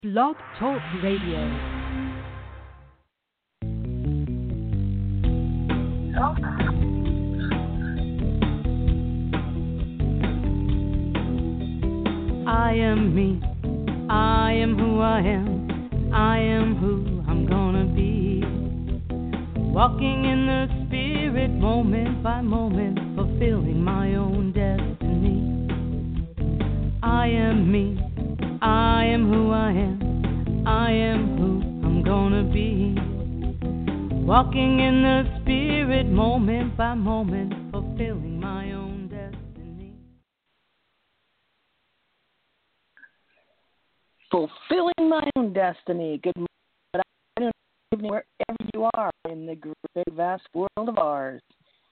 Blog Talk Radio. I am me. I am who I am. I am who I'm gonna be. Walking in the spirit, moment by moment, fulfilling my own destiny. I am me. I am who I am. I am who I'm gonna be. Walking in the spirit, moment by moment, fulfilling my own destiny. Fulfilling my own destiny. Good morning, good afternoon, good evening, wherever you are in the great, big, vast world of ours.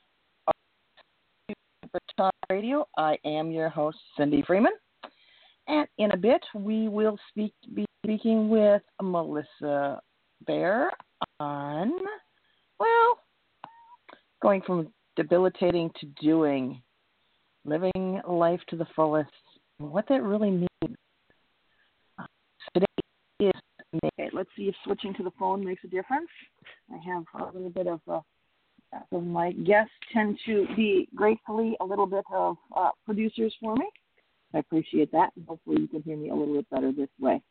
For Talk Radio, I am your host, Cindy Freeman. And in a bit, we will be speaking with Melissa Bear on, well, going from debilitating to doing, living life to the fullest, what that really means. Today is May. Let's see if switching to the phone makes a difference. I have a little bit of my guests tend to be gratefully a little bit of producers for me. I appreciate that, and hopefully you can hear me a little bit better this way.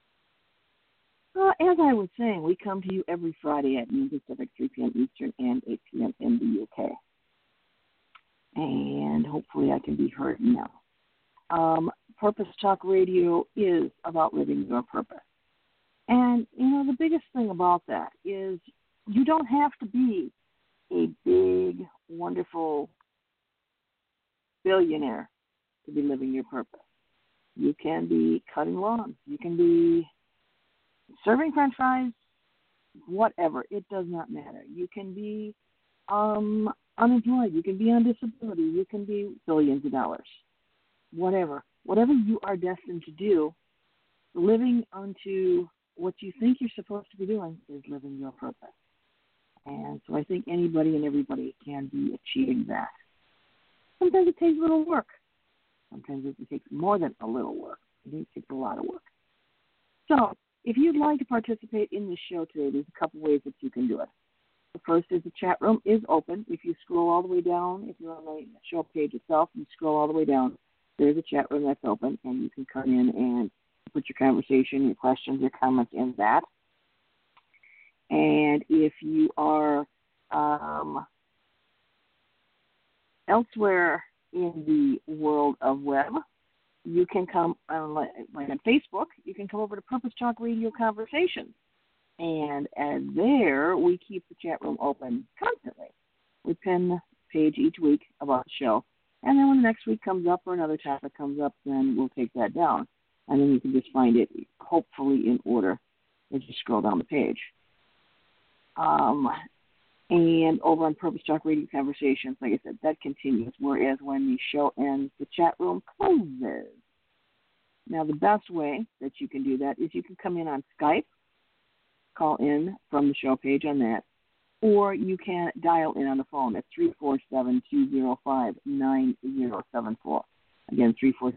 As I was saying, we come to you every Friday at noon Pacific, 3 p.m. Eastern, and 8 p.m. in the UK. And hopefully I can be heard now. Purpose Talk Radio is about living your purpose. And, the biggest thing about that is you don't have to be a big, wonderful billionaire to be living your purpose. You can be cutting lawns. You can be serving french fries, whatever. It does not matter. You can be unemployed. You can be on disability. You can be billions of dollars. Whatever you are destined to do, living unto what you think you're supposed to be doing is living your purpose. And so I think anybody and everybody can be achieving that. Sometimes it takes a little work. Sometimes it takes more than a little work. It takes a lot of work. So if you'd like to participate in this show today, there's a couple ways that you can do it. The first is the chat room is open. If you scroll all the way down, if you're on the show page itself, you scroll all the way down, there's a chat room that's open, and you can come in and put your conversation, your questions, your comments in that. And if you are elsewhere in the world of web, you can come, like on Facebook, you can come over to Purpose Talk Radio Conversations. And there, we keep the chat room open constantly. We pin a page each week about the show. And then when the next week comes up or another topic comes up, then we'll take that down. And then you can just find it, hopefully, in order as you scroll down the page. And over on Purpose Talk Radio Conversations, like I said, that continues, whereas when the show ends, the chat room closes. Now, the best way that you can do that is you can come in on Skype, call in from the show page on that, or you can dial in on the phone at 347-205-9074. Again,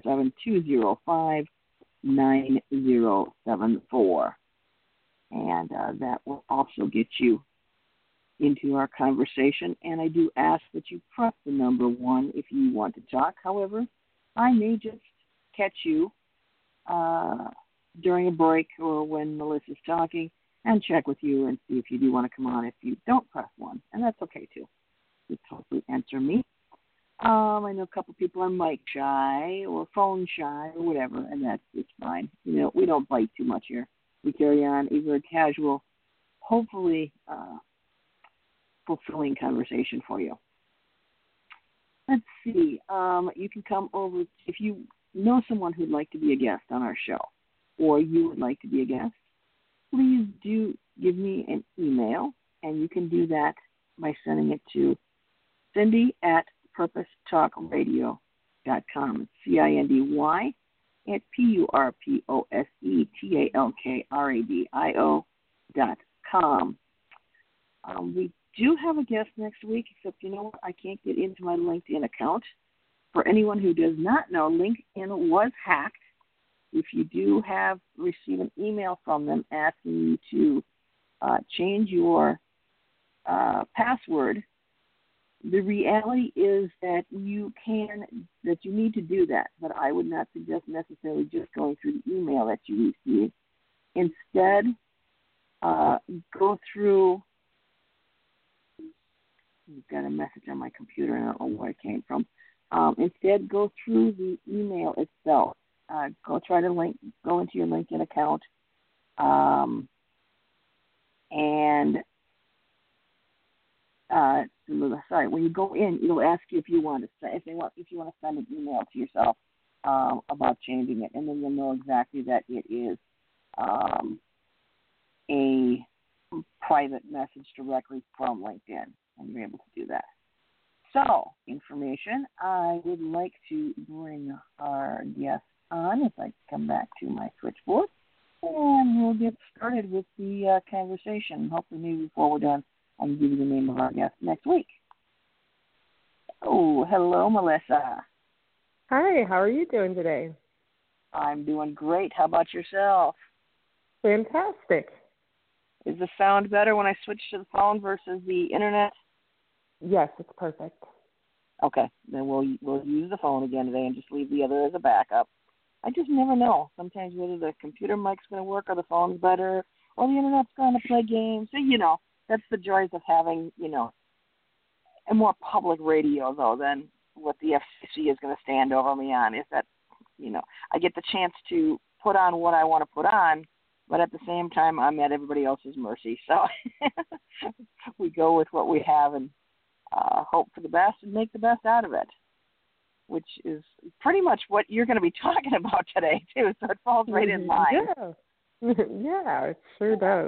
347-205-9074. And that will also get you into our conversation. And I do ask that you press the number 1 if you want to talk. However, I may just catch you during a break or when Melissa's talking and check with you and see if you do want to come on if you don't press 1. And that's okay, too. You totally answer me. I know a couple people are mic shy or phone shy or whatever, and it's fine. We don't bite too much here. We carry on a very casual, hopefully fulfilling conversation for you. Let's see. You can come over if you know someone who'd like to be a guest on our show, or you would like to be a guest. Please do give me an email, and you can do that by sending it to Cindy@purposetalkradio.com. CINDY at PURPOSETALKRADIO.com. We do have a guest next week, except I can't get into my LinkedIn account. For anyone who does not know, LinkedIn was hacked if you do receive an email from them asking you to change your password, the reality is that you need to do that, but I would not suggest necessarily just going through the email that you receive. Instead, go through. I've got a message on my computer, and I don't know where it came from. Instead, go through the email itself. Go into your LinkedIn account, and when you go in, it'll ask you if you want to send an email to yourself about changing it, and then you'll know exactly that it is a private message directly from LinkedIn, and you're able to do that. So, information. I would like to bring our guest on as I come back to my switchboard, and we'll get started with the conversation. Hopefully, maybe before we're done, I can give you the name of our guest next week. Oh, hello, Melissa. Hi, how are you doing today? I'm doing great. How about yourself? Fantastic. Is the sound better when I switch to the phone versus the internet? Yes, it's perfect. Okay, then we'll use the phone again today and just leave the other as a backup. I just never know. Sometimes whether the computer mic's going to work or the phone's better or the internet's going to play games. So, that's the joys of having, a more public radio, though, than what the FCC is going to stand over me on. Is that, I get the chance to put on what I want to put on, but at the same time, I'm at everybody else's mercy. So we go with what we have and hope for the best and make the best out of it, which is pretty much what you're going to be talking about today, too. So it falls right in line. Yeah, yeah, it sure does.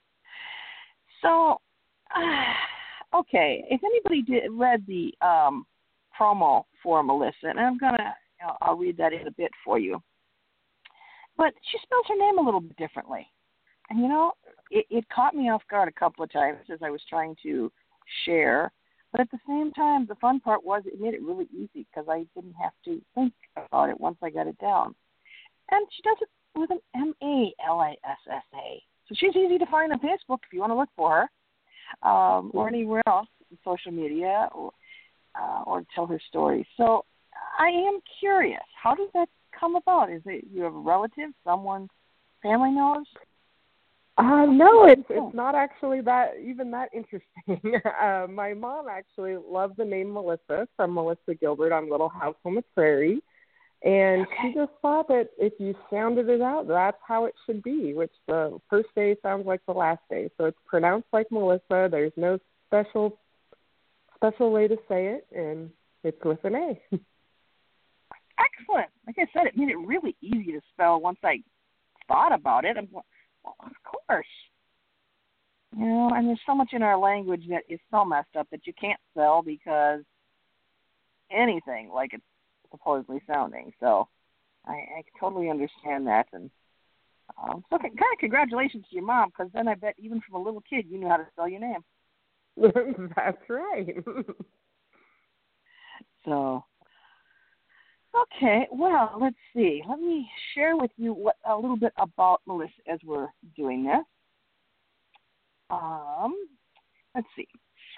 So, okay, if anybody read the promo for Melissa, and I'll read that in a bit for you. But she spells her name a little bit differently. And, it caught me off guard a couple of times as I was trying to share. But at the same time, the fun part was it made it really easy because I didn't have to think about it once I got it down. And she does it with an Malissa. So she's easy to find on Facebook if you want to look for her, or anywhere else in social media, or tell her story. So I am curious, how does that come about? Is it you have a relative, someone family knows? No, it's not actually that interesting. My mom actually loved the name Melissa from Melissa Gilbert on Little House on the Prairie. And she just thought that if you sounded it out, that's how it should be, which the first day sounds like the last day. So it's pronounced like Melissa. There's no special way to say it, and it's with an A. Excellent. Like I said, it made it really easy to spell once I thought about it. I'm like, well, of course. And there's so much in our language that is so messed up that you can't spell because anything like it's supposedly sounding. So I totally understand that. And so kind of congratulations to your mom, because then I bet even from a little kid you knew how to spell your name. That's right. So, okay, well, let's see. Let me share with you a little bit about Melissa as we're doing this. Let's see.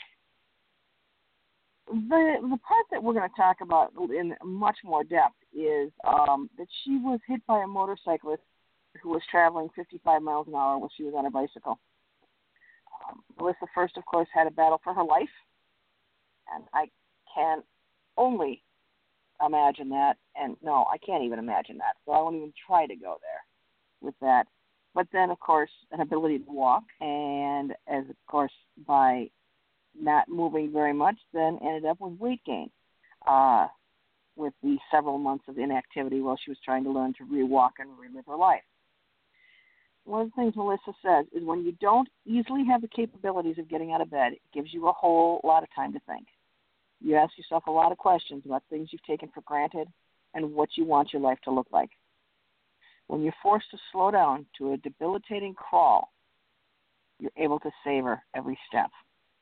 The part that we're going to talk about in much more depth is that she was hit by a motorcyclist who was traveling 55 miles an hour while she was on a bicycle. Melissa first, of course, had a battle for her life, and I can only imagine that, and no, I can't even imagine that, so I won't even try to go there with that. But then, of course, an ability to walk, and as, of course, by not moving very much, then ended up with weight gain with the several months of inactivity while she was trying to learn to re-walk and relive her life. One of the things Melissa says is when you don't easily have the capabilities of getting out of bed, it gives you a whole lot of time to think. You ask yourself a lot of questions about things you've taken for granted and what you want your life to look like. When you're forced to slow down to a debilitating crawl, you're able to savor every step.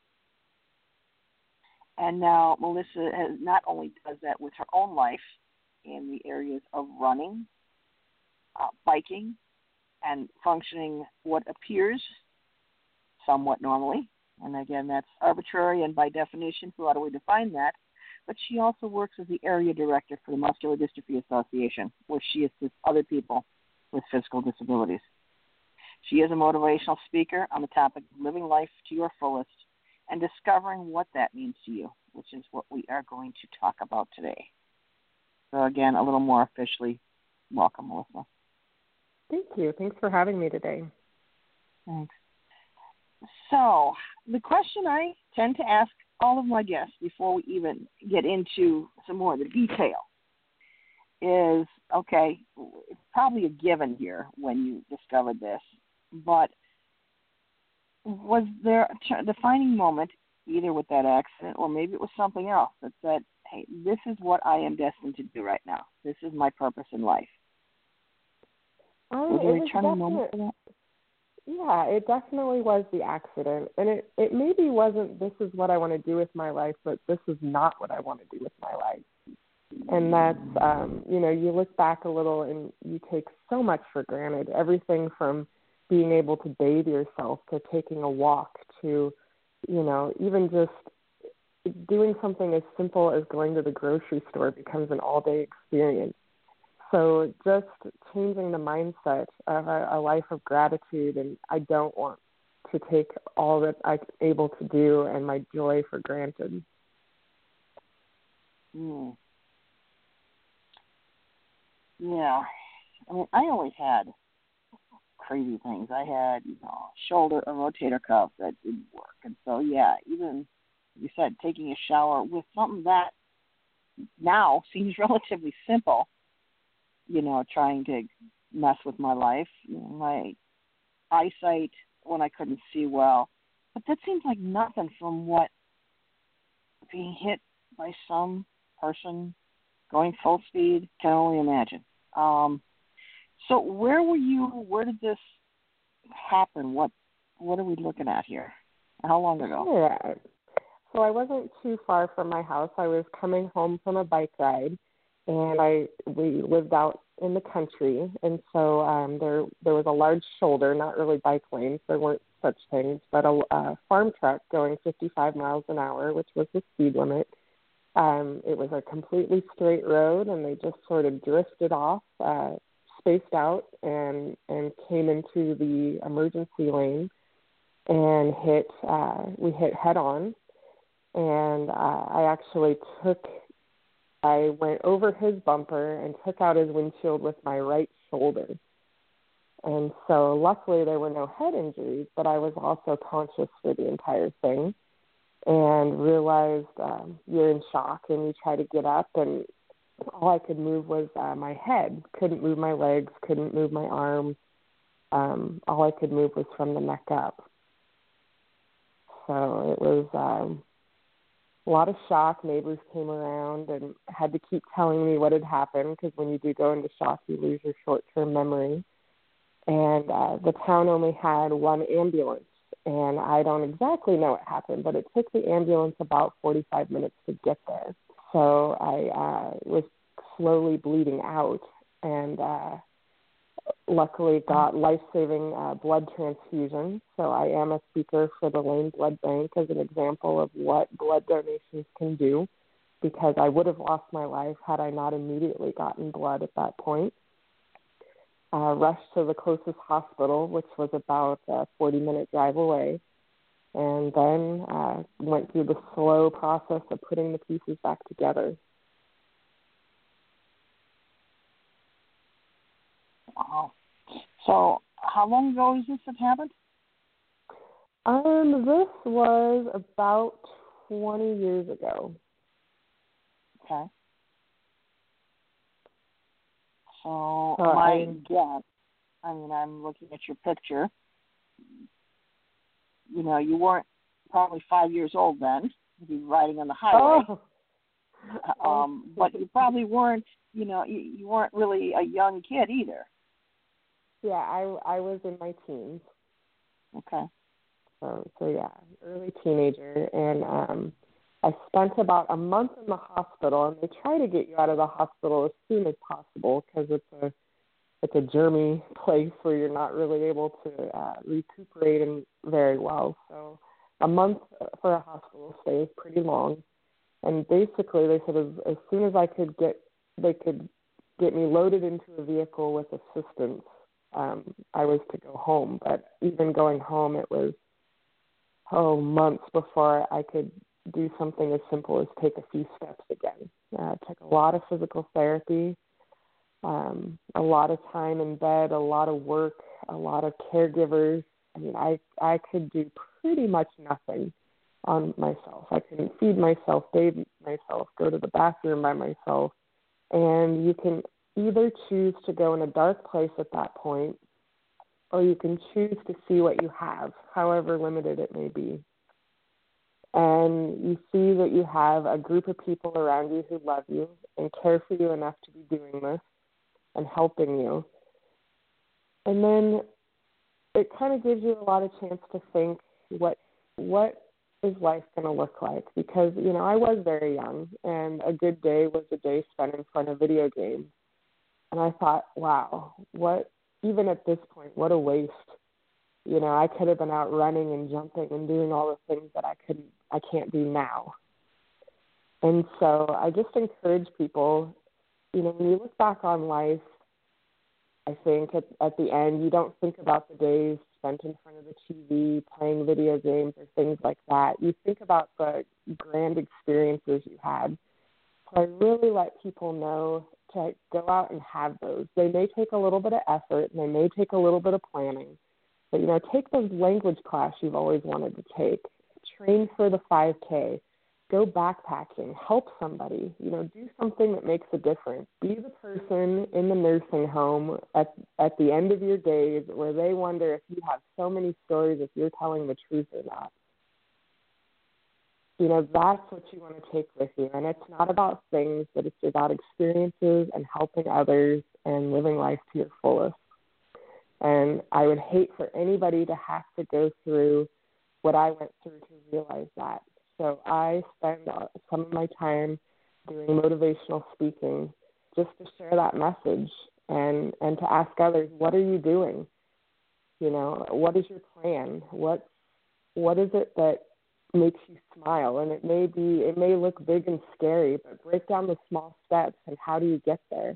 And now Melissa not only does that with her own life in the areas of running, biking and functioning what appears somewhat normally. And again, that's arbitrary and by definition, how do we define that? But she also works as the area director for the Muscular Dystrophy Association, where she assists other people with physical disabilities. She is a motivational speaker on the topic of living life to your fullest and discovering what that means to you, which is what we are going to talk about today. So again, a little more officially, welcome, Melissa. Thank you. Thanks for having me today. Thanks. So the question I tend to ask all of my guests before we even get into some more of the detail is, okay, it's probably a given here when you discovered this, but was there a defining moment, either with that accident or maybe it was something else, that said, hey, this is what I am destined to do right now. This is my purpose in life. Was there a turning moment for that? Yeah, it definitely was the accident. And it maybe wasn't this is what I want to do with my life, but this is not what I want to do with my life. And that's, you look back a little and you take so much for granted, everything from being able to bathe yourself to taking a walk to, even just doing something as simple as going to the grocery store becomes an all-day experience. So just changing the mindset of a life of gratitude, and I don't want to take all that I'm able to do and my joy for granted. Yeah. I mean, I always had crazy things. I had, shoulder or rotator cuff that didn't work. And so, yeah, even, you said, taking a shower with something that now seems relatively simple, trying to mess with my life, my eyesight when I couldn't see well. But that seems like nothing from what being hit by some person going full speed can only imagine. So where were you? Where did this happen? What are we looking at here? How long ago? Yeah. So I wasn't too far from my house. I was coming home from a bike ride, and we lived out in the country, and so there was a large shoulder, not really bike lanes, there weren't such things, but a farm truck going 55 miles an hour, which was the speed limit. It was a completely straight road, and they just sort of drifted off, spaced out, and came into the emergency lane and we hit head on. And I went over his bumper and took out his windshield with my right shoulder. And so luckily there were no head injuries, but I was also conscious for the entire thing and realized you're in shock and you try to get up, and all I could move was my head. Couldn't move my legs, couldn't move my arms. All I could move was from the neck up. So it was a lot of shock. Neighbors came around and had to keep telling me what had happened, because when you do go into shock, you lose your short-term memory. And the town only had one ambulance, and I don't exactly know what happened, but it took the ambulance about 45 minutes to get there. So I was slowly bleeding out, and luckily got life-saving blood transfusion. So I am a speaker for the Lane Blood Bank as an example of what blood donations can do, because I would have lost my life had I not immediately gotten blood at that point. Rushed to the closest hospital, which was about a 40-minute drive away, and then went through the slow process of putting the pieces back together. Wow. So how long ago is this that happened? This was about 20 years ago. Okay. So my guess, I'm looking at your picture. You weren't probably 5 years old then. You'd be riding on the highway. But you probably weren't, you weren't really a young kid either. Yeah, I was in my teens. Okay. So yeah, early teenager, and I spent about a month in the hospital, and they try to get you out of the hospital as soon as possible because it's it's a germy place where you're not really able to recuperate and very well. So a month for a hospital stay is pretty long. And basically, they said as soon as they could get me loaded into a vehicle with assistance, I was to go home. But even going home, it was months before I could do something as simple as take a few steps again. It took a lot of physical therapy, a lot of time in bed, a lot of work, a lot of caregivers. I mean, I could do pretty much nothing on myself. I couldn't feed myself, bathe myself, go to the bathroom by myself. And you can either choose to go in a dark place at that point, or you can choose to see what you have, however limited it may be. And you see that you have a group of people around you who love you and care for you enough to be doing this and helping you. And then it kind of gives you a lot of chance to think, what is life going to look like? Because, I was very young, and a good day was a day spent in front of video games. And I thought, wow, even at this point, what a waste. I could have been out running and jumping and doing all the things that I can't do now. And so I just encourage people, when you look back on life, I think at the end, you don't think about the days spent in front of the TV playing video games or things like that. You think about the grand experiences you had. So I really let people know to go out and have those. They may take a little bit of effort, and they may take a little bit of planning. But, take those language class you've always wanted to take. Train for the 5K. Go backpacking. Help somebody. Do something that makes a difference. Be the person in the nursing home at the end of your days where they wonder if you have so many stories, if you're telling the truth or not. That's what you want to take with you. And it's not about things, but it's about experiences and helping others and living life to your fullest. And I would hate for anybody to have to go through what I went through to realize that. So I spend some of my time doing motivational speaking just to share that message and to ask others, what are you doing? What is your plan? What is it that makes you smile? And it may look big and scary, but break down the small steps and how do you get there?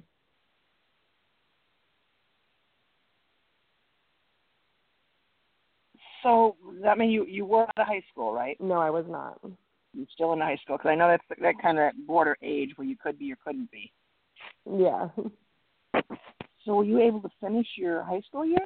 So that means you were out of high school, right? No, I was not. You're still in high school, because I know that's that kind of border age where you could be or couldn't be. Yeah. So were you able to finish your high school year?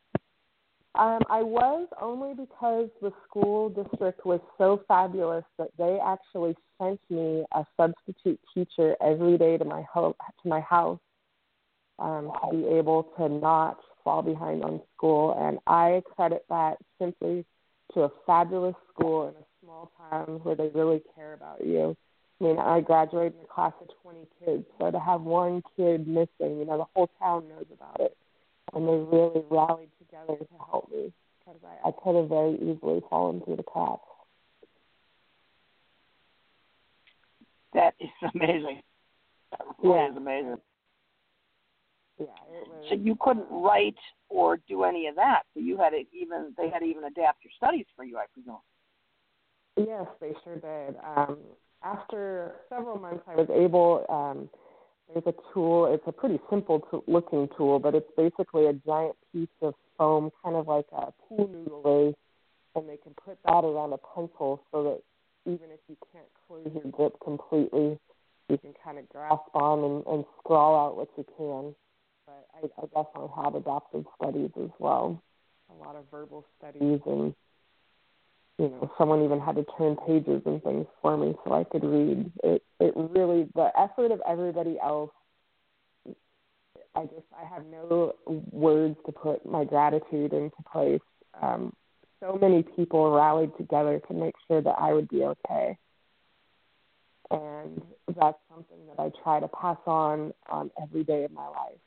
I was, only because the school district was so fabulous that they actually sent me a substitute teacher every day to my house to be able to not fall behind on school. And I credit that simply to a fabulous school in a small town where they really care about you. I mean, I graduated in a class of 20 kids, so to have one kid missing, the whole town knows about it. And they really rallied together to help me, because I could have very easily fallen through the cracks. That is amazing. That really is amazing. Yeah, it was. So you couldn't write or do any of that. So they had to even adapt your studies for you, I presume. Yes, they sure did. After several months, I was able. There's a tool. It's a pretty simple looking tool, but it's basically a giant piece of foam, kind of like a pool noodle is, and they can put that around a pencil so that even if you can't close your grip completely, you can kind of grasp on and scrawl out what you can. But I definitely had adaptive studies as well, a lot of verbal studies, and someone even had to turn pages and things for me so I could read. It really, the effort of everybody else, I have no words to put my gratitude into place. So many people rallied together to make sure that I would be okay. And that's something that I try to pass on every day of my life.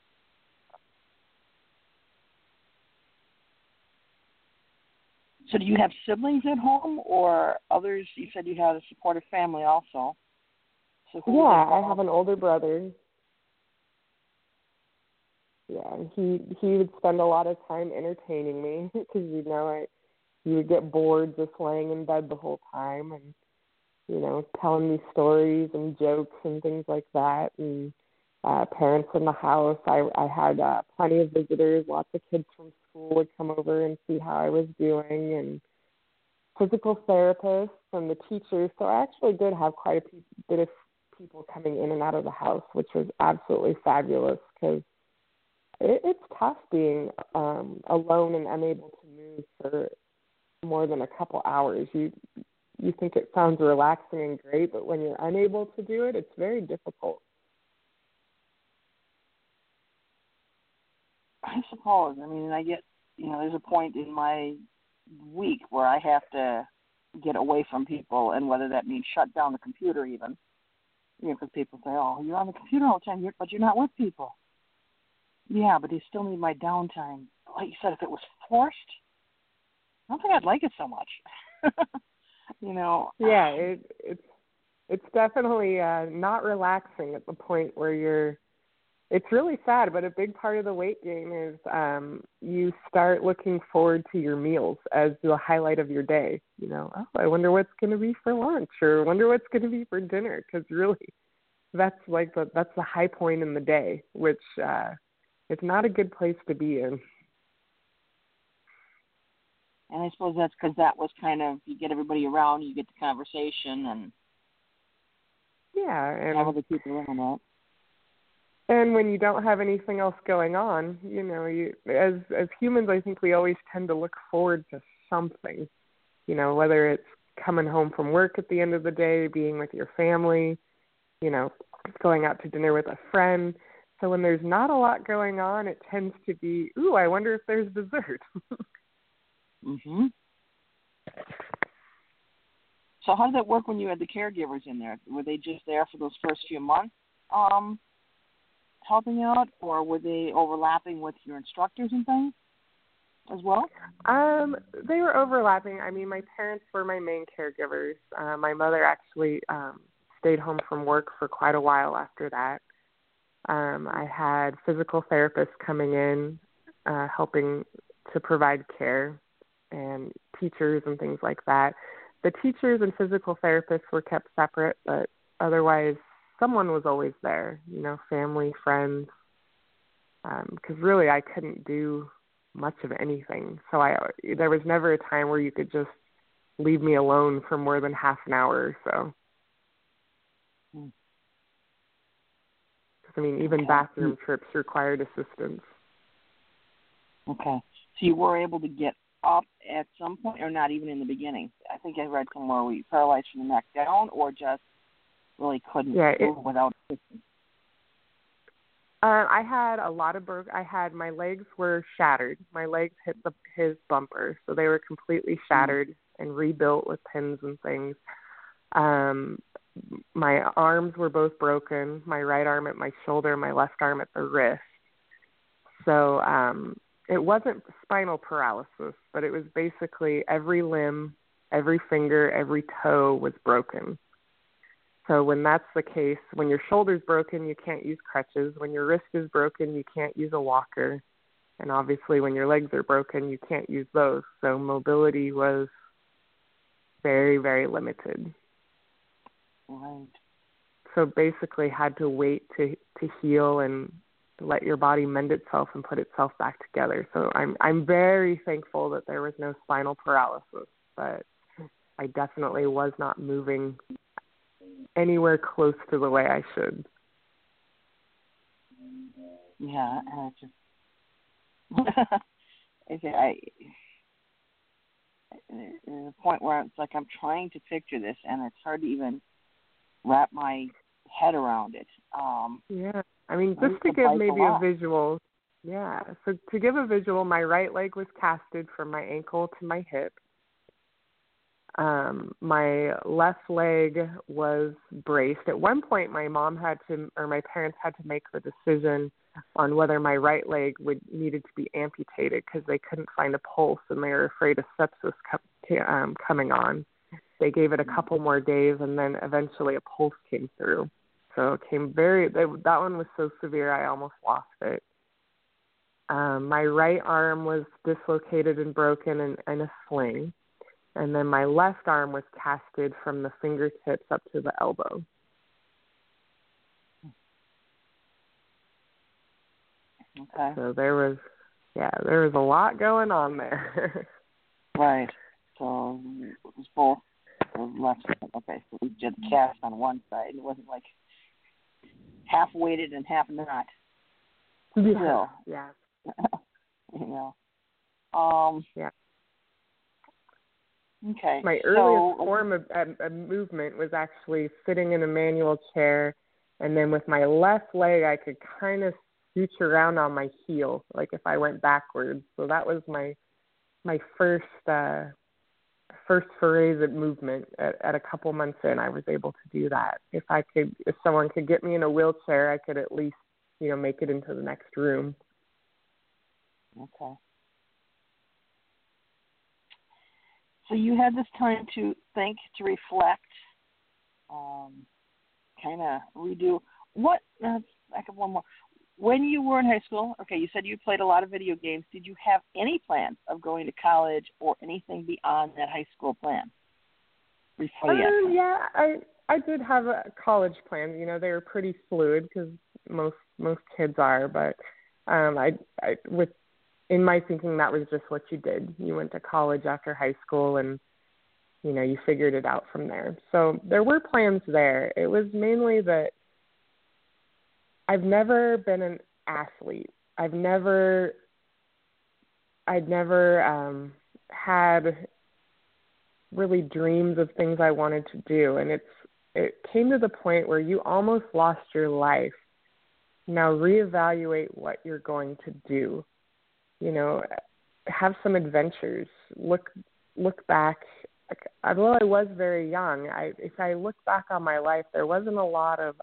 So do you have siblings at home or others? You said you had a supportive family also. So I have an older brother. Yeah, he would spend a lot of time entertaining me because you would get bored just laying in bed the whole time and telling me stories and jokes and things like that, and parents in the house. I had plenty of visitors. Lots of kids from school would come over and see how I was doing, and physical therapists and the teachers. So I actually did have quite a bit of people coming in and out of the house, which was absolutely fabulous because it's tough being alone and unable to move for more than a couple hours. You think it sounds relaxing and great, but when you're unable to do it, it's very difficult. I suppose. I mean, I get, there's a point in my week where I have to get away from people, and whether that means shut down the computer even. Because people say, oh, you're on the computer all the time, but you're not with people. Yeah, but you still need my downtime. Like you said, if it was forced, I don't think I'd like it so much. Yeah, it's definitely not relaxing at the point where it's really sad, but a big part of the weight gain is you start looking forward to your meals as the highlight of your day. Oh, I wonder what's going to be for lunch, or wonder what's going to be for dinner, because really that's the high point in the day, which it's not a good place to be in. And I suppose that's because that was kind of, you get everybody around, you get the conversation, and and have other people around that. And when you don't have anything else going on, you as humans, I think we always tend to look forward to something, whether it's coming home from work at the end of the day, being with your family, going out to dinner with a friend. So when there's not a lot going on, it tends to be, ooh, I wonder if there's dessert. Mhm. So how did that work when you had the caregivers in there? Were they just there for those first few months, helping out, or were they overlapping with your instructors and things as well? They were overlapping. I mean, my parents were my main caregivers. My mother actually stayed home from work for quite a while after that. I had physical therapists coming in, helping to provide care, and teachers and things like that. The teachers and physical therapists were kept separate, but otherwise someone was always there, family, friends, because really I couldn't do much of anything. So there was never a time where you could just leave me alone for more than half an hour or so. I mean, even bathroom trips required assistance. Okay. So you were able to get up at some point, or not even in the beginning? I think I read somewhere where you paralyzed from the neck down, or just really couldn't move without assistance. I had a lot of my legs were shattered. My legs hit his bumper, so they were completely shattered and rebuilt with pins and things. My arms were both broken, my right arm at my shoulder, my left arm at the wrist. So it wasn't spinal paralysis, but it was basically every limb, every finger, every toe was broken. So when that's the case, when your shoulder's broken, you can't use crutches. When your wrist is broken, you can't use a walker. And obviously when your legs are broken, you can't use those. So mobility was very, very limited. Right. So basically had to wait to heal and let your body mend itself and put itself back together. So I'm very thankful that there was no spinal paralysis, but I definitely was not moving anywhere close to the way I should. Yeah, and it's just there's a point where it's like I'm trying to picture this, and it's hard to even wrap my head around it. Yeah, I mean, just to give maybe a visual. Yeah, so to give a visual, my right leg was casted from my ankle to my hip. My left leg was braced. At one point, my parents had to make the decision on whether my right leg needed to be amputated because they couldn't find a pulse and they were afraid of sepsis coming on. They gave it a couple more days, and then eventually a pulse came through. So it came that one was so severe I almost lost it. My right arm was dislocated and broken in a sling. And then my left arm was casted from the fingertips up to the elbow. Okay. So there was a lot going on there. Right. So it was both left. Okay, so we did the cast on one side. It wasn't like half weighted and half not. Yeah. Yeah. You know. Yeah. Okay. My earliest form of movement was actually sitting in a manual chair, and then with my left leg, I could kind of scooch around on my heel, like if I went backwards. So that was my first forays at movement. At a couple months in, I was able to do that. If someone could get me in a wheelchair, I could at least, make it into the next room. Okay. So you had this time to think, to reflect, kind of redo. I have one more. When you were in high school, okay, you said you played a lot of video games. Did you have any plans of going to college or anything beyond that high school plan? Yeah, I did have college plans. They were pretty fluid because most kids are, but in my thinking, that was just what you did. You went to college after high school and, you figured it out from there. So there were plans there. It was mainly that I've never been an athlete. I'd never had really dreams of things I wanted to do. And it came to the point where you almost lost your life. Now reevaluate what you're going to do. Have some adventures. Look back. Although I was very young, if I look back on my life, there wasn't a lot of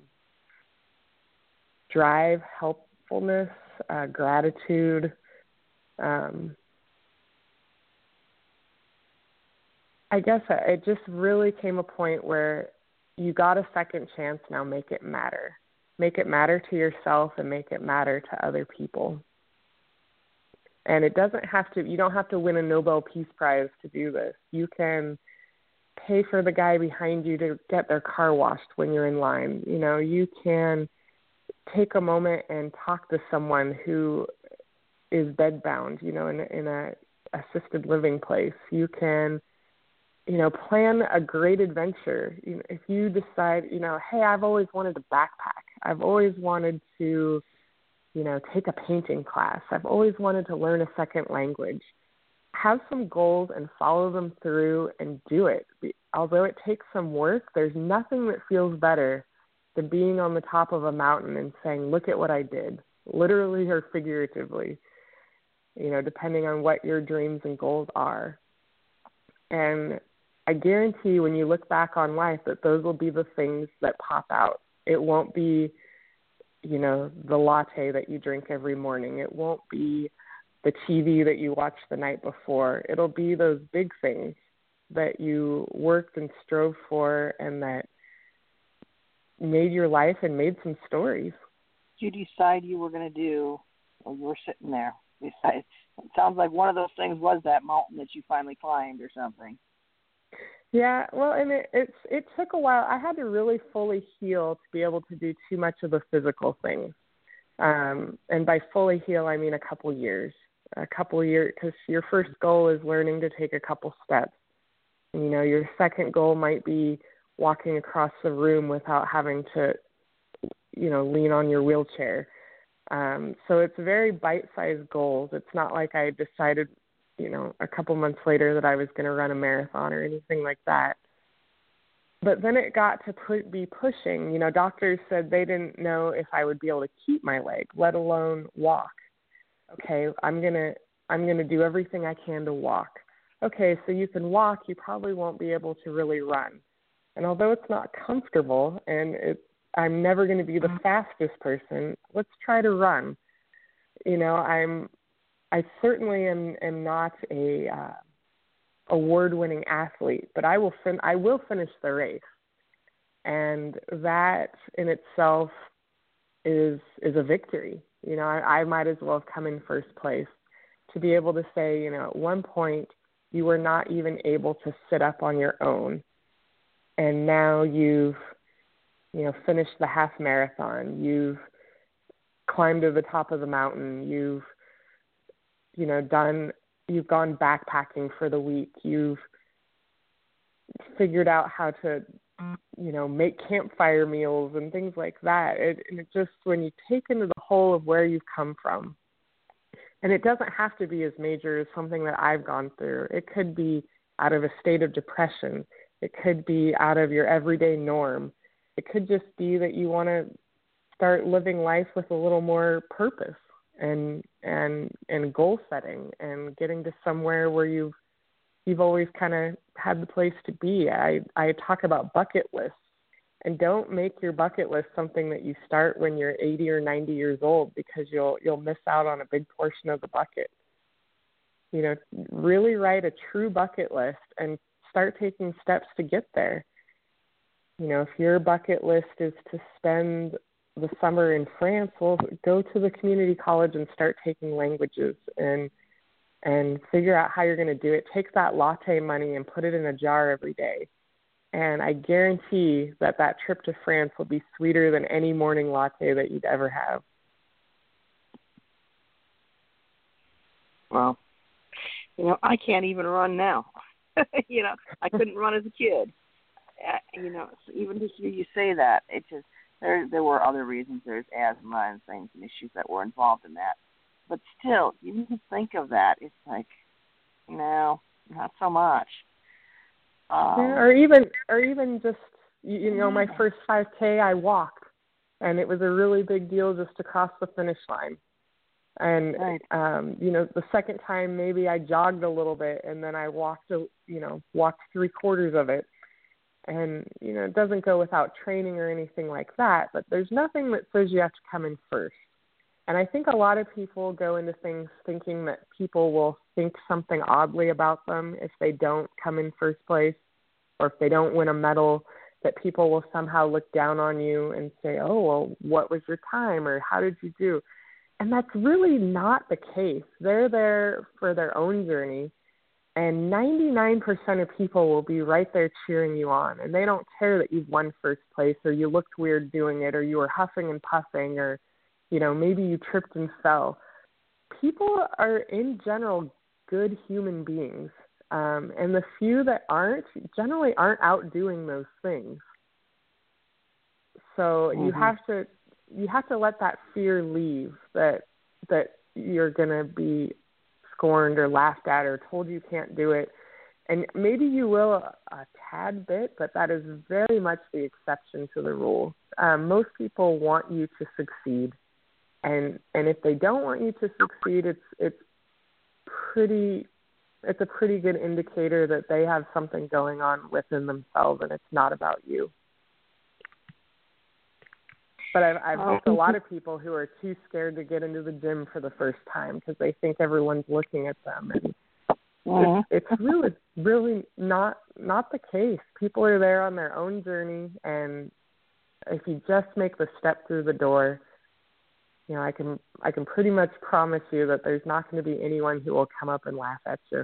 drive, helpfulness, gratitude. I guess it just really came a point where you got a second chance. Now make it matter. Make it matter to yourself and make it matter to other people. And you don't have to win a Nobel Peace Prize to do this. You can pay for the guy behind you to get their car washed when you're in line. You can take a moment and talk to someone who is bedbound, in a assisted living place. You can, plan a great adventure. If you decide, hey, I've always wanted to backpack. I've always wanted to, take a painting class. I've always wanted to learn a second language. Have some goals and follow them through and do it. Although it takes some work, there's nothing that feels better than being on the top of a mountain and saying, look at what I did, literally or figuratively, depending on what your dreams and goals are. And I guarantee when you look back on life that those will be the things that pop out. It won't be, the latte that you drink every morning. It won't be the TV that you watched the night before. It'll be those big things that you worked and strove for and that made your life and made some stories. Did you decide you were going to do, or you were sitting there? It sounds like one of those things was that mountain that you finally climbed or something. Yeah, well, and it took a while. I had to really fully heal to be able to do too much of the physical things. And by fully heal, I mean a couple years, because your first goal is learning to take a couple steps. Your second goal might be walking across the room without having to, lean on your wheelchair. So it's very bite-sized goals. It's not like I decided, a couple months later that I was going to run a marathon or anything like that. But then it got to be pushing. Doctors said they didn't know if I would be able to keep my leg, let alone walk. Okay, I'm gonna do everything I can to walk. Okay, so you can walk, you probably won't be able to really run. And although it's not comfortable and I'm never going to be the fastest person, let's try to run. I certainly am not a award-winning athlete, but I will finish the race, and that in itself is a victory. I might as well have come in first place. To be able to say, at one point you were not even able to sit up on your own, and now you've, finished the half marathon, you've climbed to the top of the mountain, you've gone backpacking for the week, you've figured out how to make campfire meals and things like that. And it just, when you take into the whole of where you've come from, and it doesn't have to be as major as something that I've gone through. It could be out of a state of depression. It could be out of your everyday norm. It could just be that you want to start living life with a little more purpose and goal setting and getting to somewhere where you've always kind of had the place to be. I talk about bucket lists, and don't make your bucket list something that you start when you're 80 or 90 years old, because you'll miss out on a big portion of the bucket. Really write a true bucket list and start taking steps to get there. If your bucket list is to spend the summer in France, well, go to the community college and start taking languages and figure out how you're going to do it. Take that latte money and put it in a jar every day. And I guarantee that trip to France will be sweeter than any morning latte that you'd ever have. Well, I can't even run now. I couldn't run as a kid. So even to hear you say that, it just, there were other reasons. There's asthma and things and issues that were involved in that. But still, even to think of that, it's like, no, not so much. Or even just, my first 5K I walked, and it was a really big deal just to cross the finish line. And, right. The second time maybe I jogged a little bit, and then I walked 3/4 of it. And, it doesn't go without training or anything like that, but there's nothing that says you have to come in first. And I think a lot of people go into things thinking that people will think something oddly about them if they don't come in first place, or if they don't win a medal, that people will somehow look down on you and say, oh, well, what was your time, or how did you do? And that's really not the case. They're there for their own journey, and 99% of people will be right there cheering you on, and they don't care that you've won first place, or you looked weird doing it, or you were huffing and puffing, or maybe you tripped and fell. People are, in general, good human beings. And the few that generally aren't out doing those things. So you have to let that fear leave, that you're going to be scorned or laughed at or told you can't do it. And maybe you will a tad bit, but that is very much the exception to the rule. Most people want you to succeed. And if they don't want you to succeed, it's a pretty good indicator that they have something going on within themselves, and it's not about you. But I've helped a lot of people who are too scared to get into the gym for the first time because they think everyone's looking at them, and it's really, really not the case. People are there on their own journey, and if you just make the step through the door, I can pretty much promise you that there's not going to be anyone who will come up and laugh at you.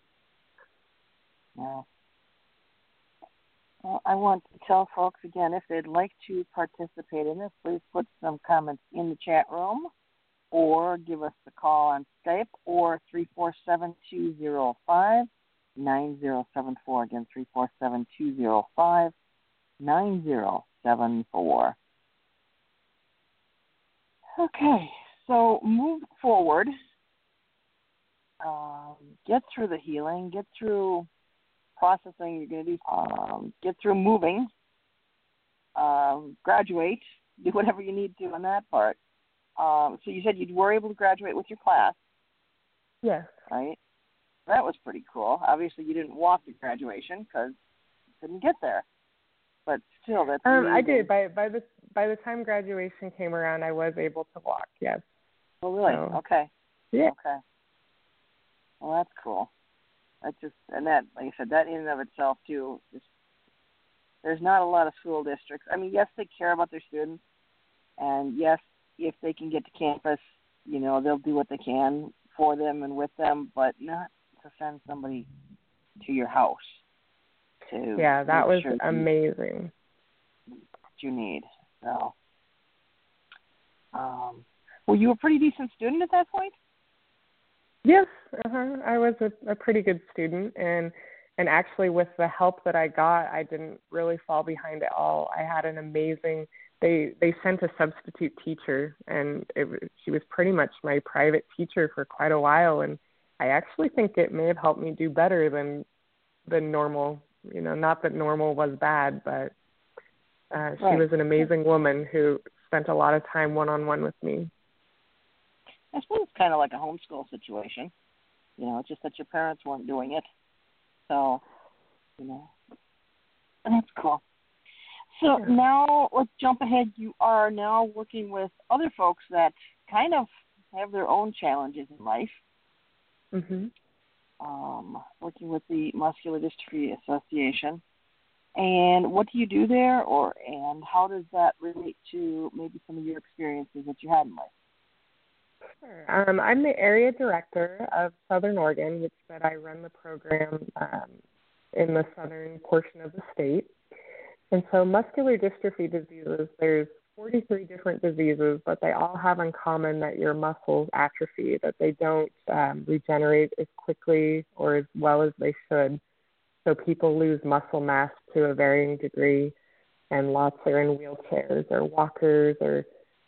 Yeah. Well, I want to tell folks again, if they'd like to participate in this, please put some comments in the chat room, or give us a call on Skype, or 347-205-9074. Again, 347-205-9074. Okay, so move forward. Get through the healing. Get through processing. You're going to do. Get through moving. Graduate. Do whatever you need to on that part. So you said you were able to graduate with your class. Yes. Right. That was pretty cool. Obviously, you didn't walk to graduation because you couldn't get there. But still, that's amazing. I did. By the time graduation came around, I was able to walk. Yes. Oh, really? So, okay. Yeah. Okay. Well, that's cool. And that, like I said, that in and of itself too. There's not a lot of school districts. I mean, yes, they care about their students, and yes, if they can get to campus, they'll do what they can for them and with them, but not to send somebody to your house to Yeah, that was sure amazing. what you need. So, were you a pretty decent student at that point? Yes, I was a pretty good student, and actually with the help that I got, I didn't really fall behind at all. I had an amazing. They sent a substitute teacher, and she was pretty much my private teacher for quite a while, and I actually think it may have helped me do better than normal. Not that normal was bad, but she was an amazing woman who spent a lot of time one-on-one with me. I suppose it's kind of like a homeschool situation. It's just that your parents weren't doing it. So, that's cool. So now let's jump ahead. You are now working with other folks that kind of have their own challenges in life. Mm-hmm. Working with the Muscular Dystrophy Association. And what do you do there, and how does that relate to maybe some of your experiences that you had in life? Sure. I'm the area director of Southern Oregon, which said I run the program in the southern portion of the state. And so muscular dystrophy diseases, there's 43 different diseases, but they all have in common that your muscles atrophy, that they don't regenerate as quickly or as well as they should. So people lose muscle mass to a varying degree, and lots are in wheelchairs or walkers or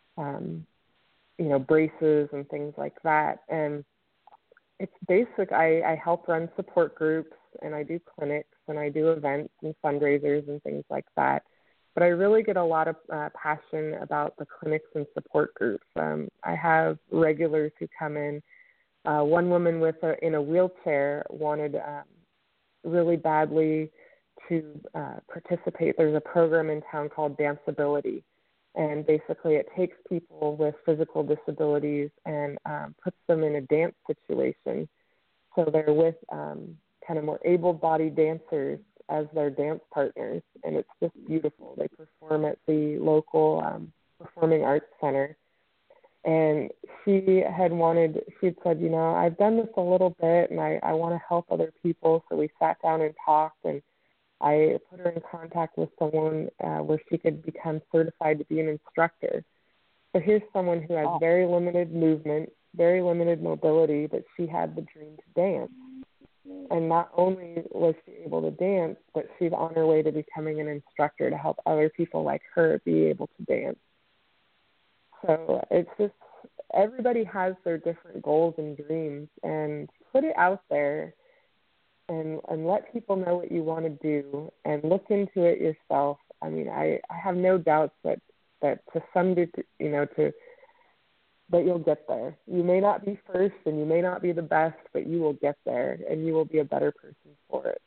braces and things like that. And it's basic. I help run support groups, and I do clinics, and I do events and fundraisers and things like that. But I really get a lot of passion about the clinics and support groups. I have regulars who come in. One woman in a wheelchair wanted really badly to participate. There's a program in town called Danceability. And basically it takes people with physical disabilities and puts them in a dance situation. So they're with kind of more able-bodied dancers as their dance partners, and it's just beautiful. They perform at the local Performing Arts Center. And she had said, I've done this a little bit, and I want to help other people. So we sat down and talked, and I put her in contact with someone where she could become certified to be an instructor. So here's someone who has very limited movement, very limited mobility, but she had the dream to dance. And not only was she able to dance, but she's on her way to becoming an instructor to help other people like her be able to dance. So it's just, everybody has their different goals and dreams, and put it out there. And let people know what you want to do, and look into it yourself. I mean, I have no doubts that to some degree, that you'll get there. You may not be first, and you may not be the best, but you will get there, and you will be a better person for it.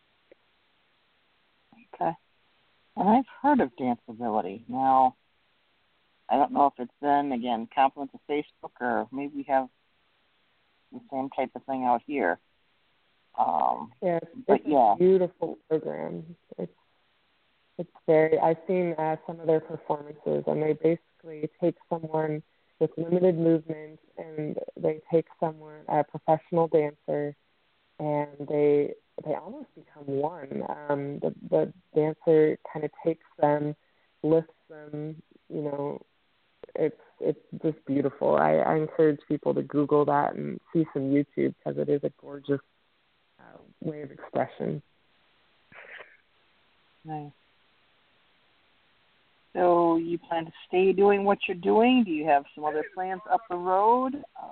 Okay. And I've heard of Danceability. Now, I don't know if it's then, again, compliments of Facebook, or maybe we have the same type of thing out here. It's a beautiful program. It's very. I've seen some of their performances, and they basically take someone with limited movement, and they take someone, a professional dancer, and they almost become one. The dancer kind of takes them, lifts them. It's just beautiful. I encourage people to Google that and see some YouTube, because it is a gorgeous way of expression. Nice. So you plan to stay doing what you're doing? Do you have some other plans up the road?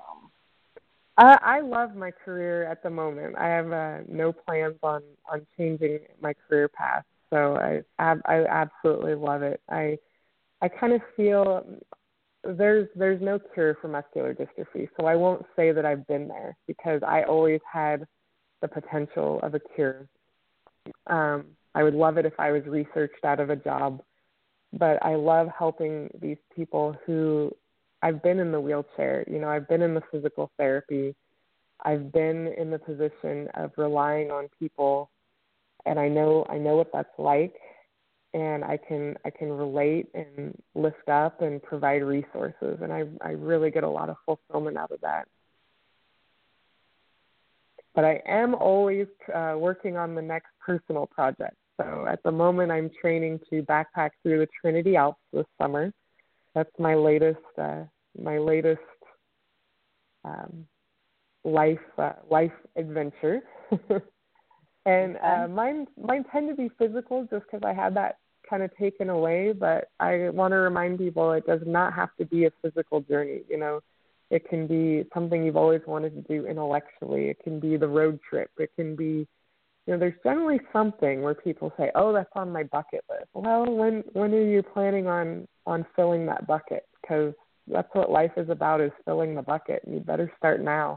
I love my career at the moment. I have no plans on changing my career path. So I absolutely love it. I kind of feel there's no cure for muscular dystrophy. So I won't say that I've been there, because I always had the potential of a cure. I would love it if I was researched out of a job, but I love helping these people who, I've been in the wheelchair, I've been in the physical therapy, I've been in the position of relying on people, and I know what that's like, and I can relate and lift up and provide resources, and I really get a lot of fulfillment out of that. But I am always working on the next personal project. So at the moment, I'm training to backpack through the Trinity Alps this summer. That's my latest life adventure. And mine tend to be physical just because I had that kind of taken away. But I want to remind people it does not have to be a physical journey. You know, it can be something you've always wanted to do intellectually. It can be the road trip. It can be, you know, there's generally something where people say, oh, that's on my bucket list. Well, when are you planning on filling that bucket? Because that's what life is about, is filling the bucket. And you better start now.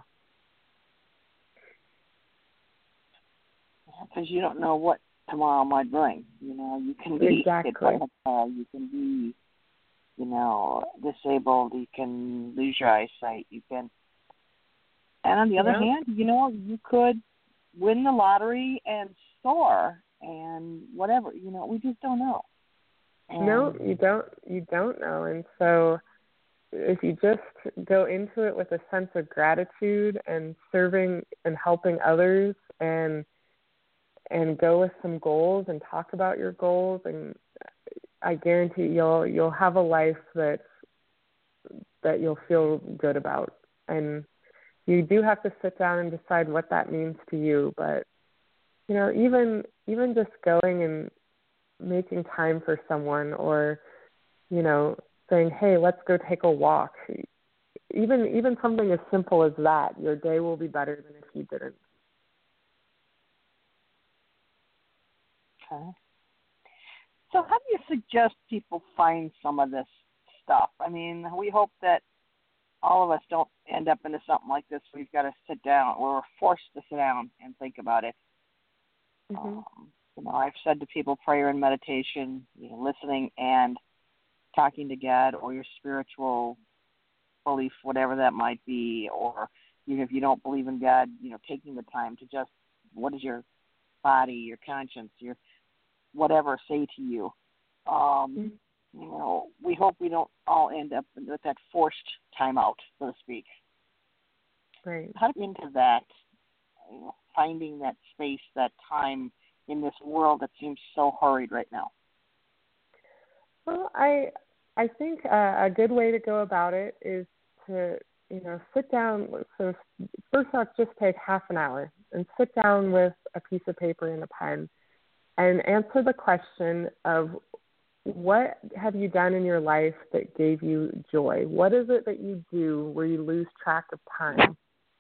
Because you don't know what tomorrow might bring. You know, you can be exactly. hit by a car, you can be, you know, disabled, you can lose your eyesight, you can. And on the other hand, you know, you could win the lottery and soar and whatever. You know, we just don't know. And no, you don't know. And so if you just go into it with a sense of gratitude and serving and helping others, and go with some goals and talk about your goals, and I guarantee you'll have a life that you'll feel good about. And you do have to sit down and decide what that means to you. But you know, even just going and making time for someone, or you know, saying, hey, let's go take a walk. Even something as simple as that, your day will be better than if you didn't. Okay. So how do you suggest people find some of this stuff? I mean, we hope that all of us don't end up into something like this. We've got to sit down, or we're forced to sit down and think about it. Mm-hmm. You know, I've said to people, prayer and meditation, you know, listening and talking to God, or your spiritual belief, whatever that might be, or even if you don't believe in God, you know, taking the time to just, what does your body, your conscience, your whatever say to you? You know, we hope we don't all end up with that forced time out, so to speak. Right. How do you get into that, you know, finding that space, that time in this world that seems so hurried right now? Well, I think a good way to go about it is to, you know, sit down. So first off, just take half an hour and sit down with a piece of paper and a pen and answer the question of, what have you done in your life that gave you joy? What is it that you do where you lose track of time?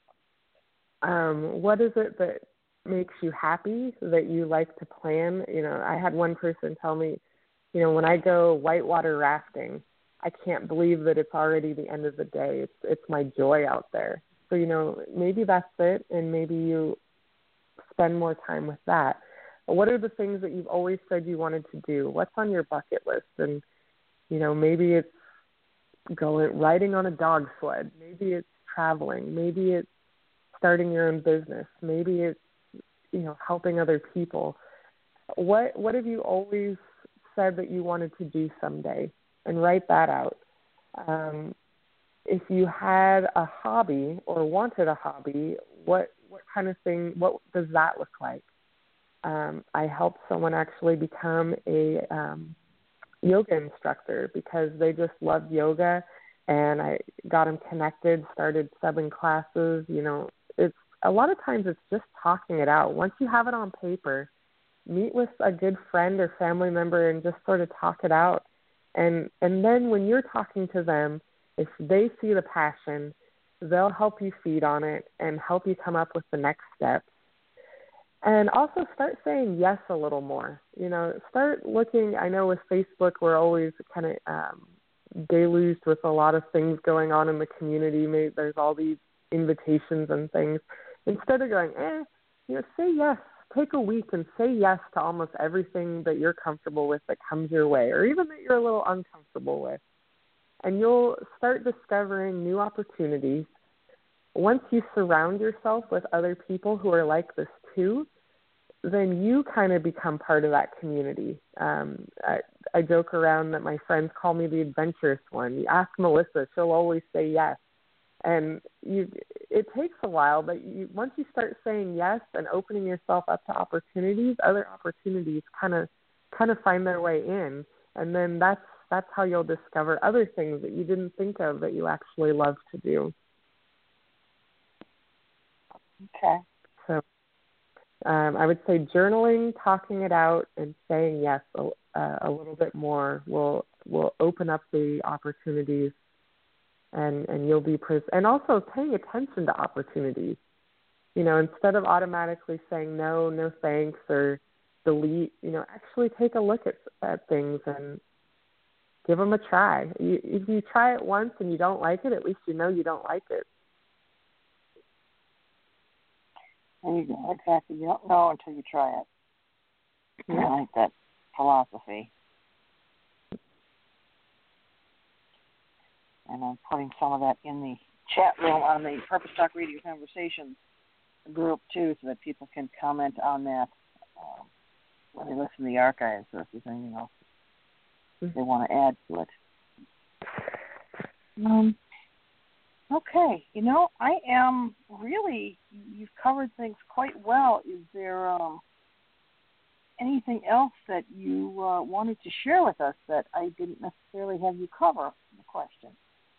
What is it that makes you happy, that you like to plan? You know, I had one person tell me, you know, when I go whitewater rafting, I can't believe that it's already the end of the day. It's my joy out there. So, you know, maybe that's it, and maybe you spend more time with that. What are the things that you've always said you wanted to do? What's on your bucket list? And, you know, maybe it's riding on a dog sled. Maybe it's traveling. Maybe it's starting your own business. Maybe it's, you know, helping other people. What have you always said that you wanted to do someday? And write that out. If you had a hobby or wanted a hobby, what kind of thing, what does that look like? I helped someone actually become a yoga instructor because they just loved yoga, and I got them connected, started subbing classes. You know, it's a lot of times it's just talking it out. Once you have it on paper, meet with a good friend or family member and just sort of talk it out. And then when you're talking to them, if they see the passion, they'll help you feed on it and help you come up with the next steps. And also start saying yes a little more. You know, start looking. I know with Facebook, we're always kind of deluged with a lot of things going on in the community. Maybe there's all these invitations and things. Instead of going, you know, say yes. Take a week and say yes to almost everything that you're comfortable with that comes your way, or even that you're a little uncomfortable with. And you'll start discovering new opportunities. Once you surround yourself with other people who are like this too, then you kind of become part of that community. I joke around that my friends call me the adventurous one. You ask Melissa, she'll always say yes. And it takes a while, but once you start saying yes and opening yourself up to opportunities, other opportunities kind of find their way in, and then that's how you'll discover other things that you didn't think of that you actually love to do. Okay. So I would say journaling, talking it out, and saying yes a little bit more will open up the opportunities. And you'll be and also paying attention to opportunities. Instead of automatically saying no thanks, or delete, actually take a look at things and give them a try. If you try it once and you don't like it, at least you know you don't like it. There you go. Exactly. You don't know until you try it. Yeah. I like that philosophy. And I'm putting some of that in the chat room on the Purpose Talk Radio Conversations group, too, so that people can comment on that when they listen to the archives, or if there's anything else they want to add to it. Okay. I am really, you've covered things quite well. Is there anything else that you wanted to share with us that I didn't necessarily have you cover in the question?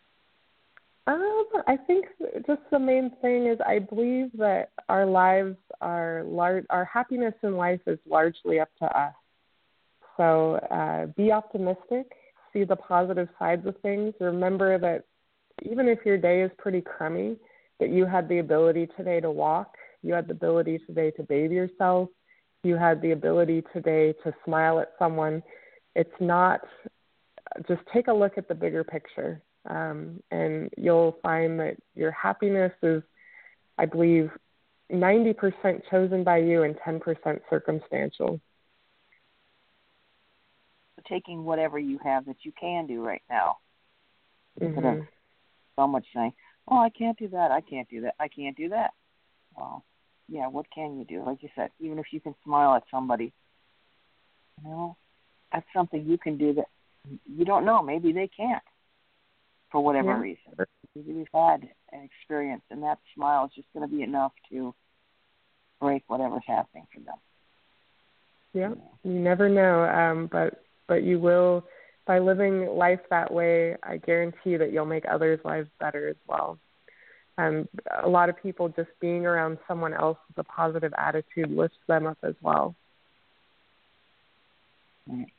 I think just the main thing is I believe that our lives our happiness in life is largely up to us. So be optimistic, see the positive sides of things. Remember that even if your day is pretty crummy, that you had the ability today to walk, you had the ability today to bathe yourself, you had the ability today to smile at someone. It's not, just take a look at the bigger picture. And you'll find that your happiness is, I believe, 90% chosen by you and 10% circumstantial. So taking whatever you have that you can do right now, instead of so much saying, oh, I can't do that, I can't do that, I can't do that. Well, yeah, what can you do? Like you said, even if you can smile at somebody, that's something you can do that you don't know. Maybe they can't. For whatever reason. Maybe they've had an experience, and that smile is just going to be enough to break whatever's happening for them. Yeah, you never know, but you will, by living life that way, I guarantee that you'll make others' lives better as well. A lot of people, just being around someone else with a positive attitude lifts them up as well. Right.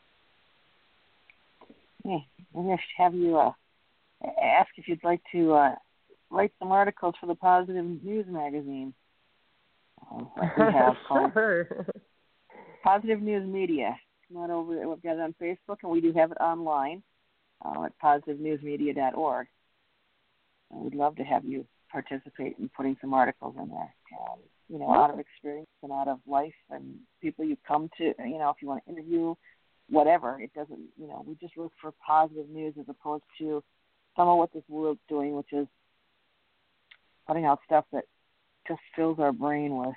Hey, I'm going to have you ask if you'd like to write some articles for the Positive News magazine. Like we have called Positive News Media. Not over there. We've got it on Facebook, and we do have it online at positivenewsmedia.org. We'd love to have you participate in putting some articles in there. Out of experience and out of life and people you come to, if you want to interview, whatever. It doesn't, we just look for positive news as opposed to some of what this world's doing, which is putting out stuff that just fills our brain with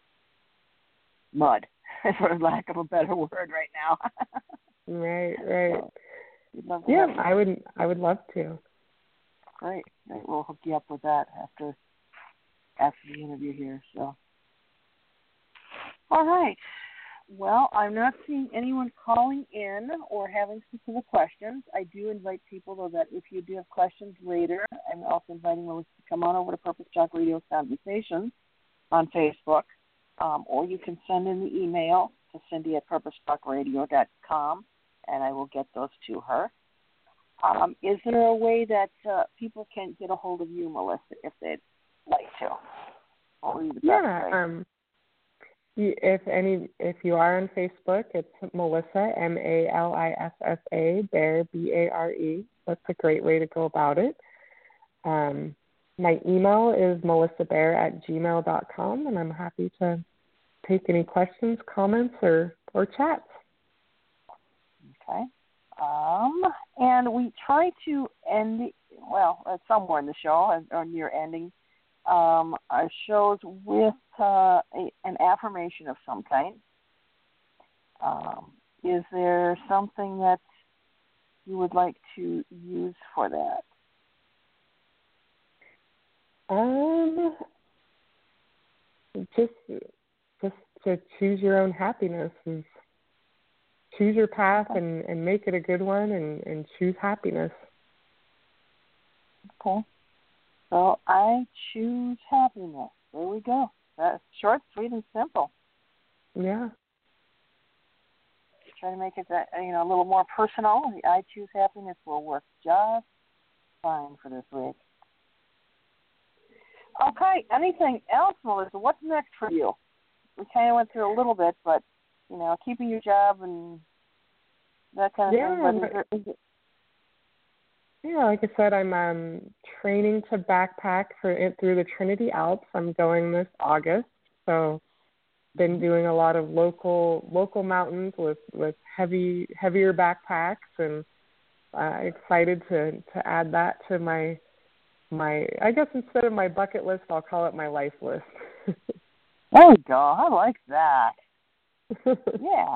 mud, for lack of a better word right now. Right. So, I would love to. Great. We'll hook you up with that after the interview here. So, all right. Well, I'm not seeing anyone calling in or having specific questions. I do invite people, though, that if you do have questions later, I'm also inviting Melissa to come on over to Purpose Talk Radio Conversations on Facebook, or you can send in the email to Cindy at purposetalkradio.com, and I will get those to her. Is there a way that people can get a hold of you, Melissa, if they'd like to? What would be the best way? If you are on Facebook, it's Melissa, Malissa, Bare, Bare. That's a great way to go about it. My email is melissabare@gmail.com, and I'm happy to take any questions, comments, or chats. Okay. And we try to end, somewhere in the show or near ending, our shows with an affirmation of some kind. Is there something that you would like to use for that? Just to choose your own happiness. Choose your path and make it a good one, and choose happiness. Okay. So I choose happiness. There we go. That's short, sweet, and simple. Yeah. Try to make it that, a little more personal. The I choose happiness will work just fine for this week. Okay. Anything else, Melissa? What's next for you? We kind of went through a little bit, but keeping your job and that kind of thing. But yeah, like I said, I'm training to backpack through the Trinity Alps. I'm going this August, so been doing a lot of local mountains with heavier backpacks, and excited to add that to my I guess instead of my bucket list, I'll call it my life list. There you go. I like that. Yeah.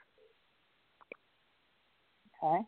Okay.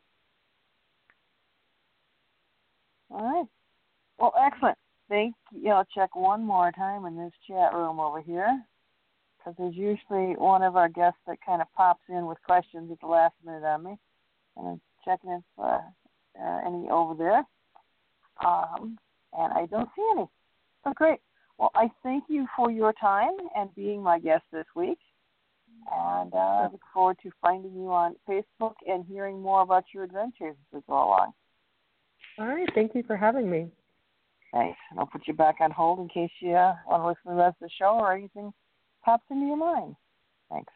All right. Well, excellent. Thank you. I'll check one more time in this chat room over here, because there's usually one of our guests that kind of pops in with questions at the last minute on me. And I'm checking if any over there. And I don't see any. So great. Well, I thank you for your time and being my guest this week. And I look forward to finding you on Facebook and hearing more about your adventures as we go along. All right. Thank you for having me. Thanks. And I'll put you back on hold in case you want to listen to the rest of the show or anything pops into your mind. Thanks.